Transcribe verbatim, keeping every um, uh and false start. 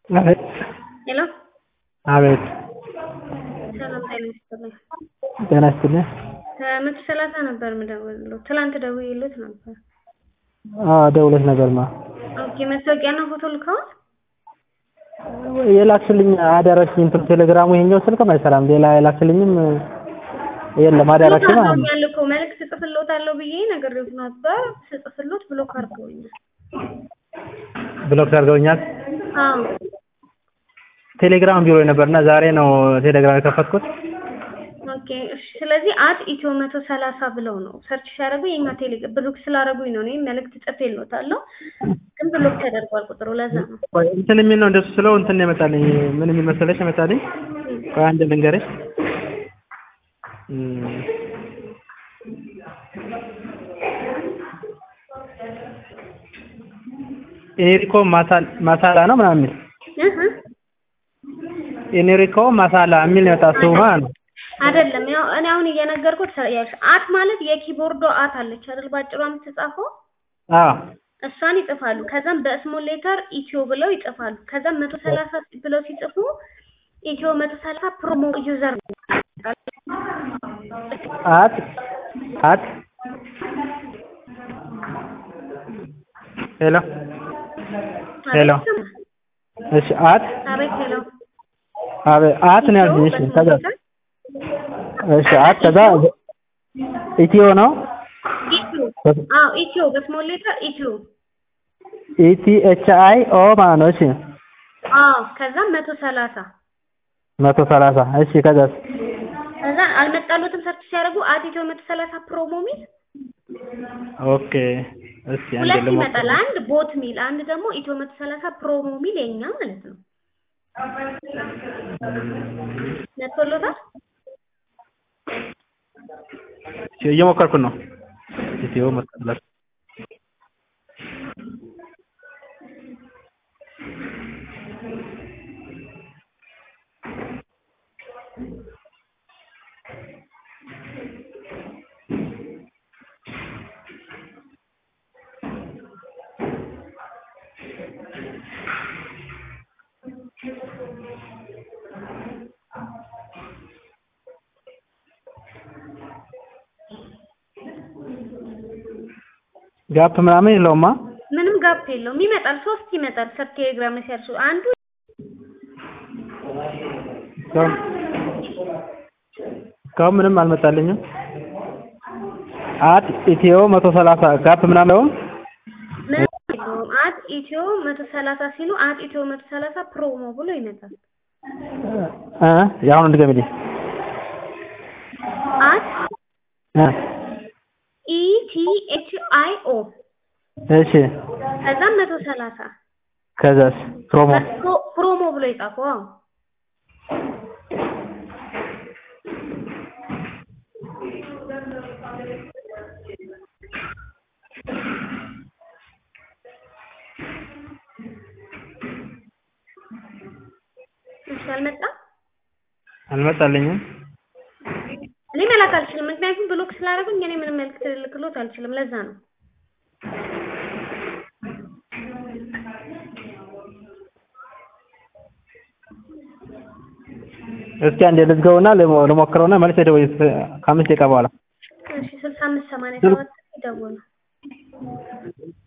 አቤት ሄሎ አቤት ሰላም ጤና ይስጥልኝ። ጤና ይስጥልኝ። ከመቶ ሰላሳ ነበር የምደውልልዎት። ትላንት ደውዬልዎት ነበር። አዎ ደውለሽ ነበርማ። ኦኬ መታወቂያና ፎቶ ልከዋል? የላክሽልኝ አዳራሽኝ እንትን ቴሌግራሙ ይሄኛው ስልክም አይሰራም። ሌላ የላክሽልኝም የለም አዳራሽ ማለት ነው። ያልኩ መልዕክት ጽፍልዎታለሁ ብዬ ነግሬዎት ነበር። ስጽፍልዎት ብሎክ አድርገውኛል። ብሎክ አድርገውኛል? አዎ ቴሌግራም ቢሮ ነበርና ዛሬ ነው ቴሌግራም የከፈትኩት። ኦኬ እሺ። ስለዚህ አት ኢትዮ መቶ ሰላሳ ብለው ነው ሰርች ሲያደርጉ የኛ ቴሌግራም ብሎክ ስላደረጉኝ ነው። እኔ መልዕክት ጽፌልዎታለሁ ግን ብሎክ ተደርጓል ቁጥሩ። ለዛ ነው እንትን የሚል ነው እንደሱ ስለው እንትን የመጣልኝ ምን የሚል መሰለሽ የመጣልኝ ቆይ አንድ ልንገርሽ። ኤሪኮ ማሳል ማሳላ ነው ምናምን የሚል እህ ኤሪኮ ማሳላ የሚል ነው የወጣው ማለት ነው። አይደለም ያው እኔ አሁን እየነገርኩት ያልሽ አት ማለት የኪቦርዶ አት አለች አይደል? ባጭሩ የምትጻፈው አዎ እሷን ይጽፋሉ። ከዛም በስሞል ሌተር ኢትዮ ብለው ይጽፋሉ። ከዛም መቶ ሰላሳ ብለው ሲጽፉ ኢትዮ መቶ ሰላሳ ፕሮሞ ዩዘር አት አት ሄሎ ሄሎ እሺ አት አቤት ሄሎ አቤት አት ነው ያልኩኝ። እሺ ከዛ እሺ አት ከዛ ኢትዮ ነው ኢትዮ አዎ ኢትዮ በስሞል ሌተር ኢትዮ ኢቲ ኤች አይ ኦ ማለት ነው። እሺ አዎ ከዛም መቶ ሰላሳ መቶ ሰላሳ እሺ ከዛስ ከዛ አልመጣሉትም ሰርች ሲያደርጉ አት ኢትዮ መቶ ሰላሳ ፕሮሞ ሚል ኦኬ እሺ አንድ ሁለት ደግሞ ይመጣል። አንድ ቦት ሚል አንድ ደግሞ ኢትዮ መቶ ሰላሳ ፕሮሞ ሚል የኛ ማለት ነው። ነቶሎታል እየሞከርኩ ነው። ኢትዮ መቶ ሰላሳ ጋፕ ምናምን የለውማ። ምንም ጋፕ የለውም። ይመጣል ሶስት ይመጣል። ሰብ ቴሌግራም ላይ ሲያርሱ አንዱ ካው ምንም አልመጣልኝም። አት ኢትዮ መቶ ሰላሳ ጋፕ ምናምን ነው። አት ኢትዮ መቶ ሰላሳ ሲሉ አት ኢትዮ መቶ ሰላሳ ፕሮሞ ብሎ ይመጣል። እ ያሁን እንደገምልኝ አት እ ኢ ቲ ኤች አይ ኦ እሺ ከዛ መቶ ሰላሳ ከዛስ ፕሮሞ ፕሮሞ ብሎ ይጻፈው። እሺ አልመጣም አልመጣልኝም። እኔ መላክ አልችልም ምክንያቱም ብሎክ ስላደረጉኝ እኔ ምንም መልዕክት ልልክልዎት አልችልም። ለዛ ነው እስኪ አንዴ ልዝጋውና ልሞክረውና መልስ ደውዬ ከአምስት ደቂቃ በኋላ እሺ ስልሳ አምስት ሰማንያ ሰባት ይደውሉ።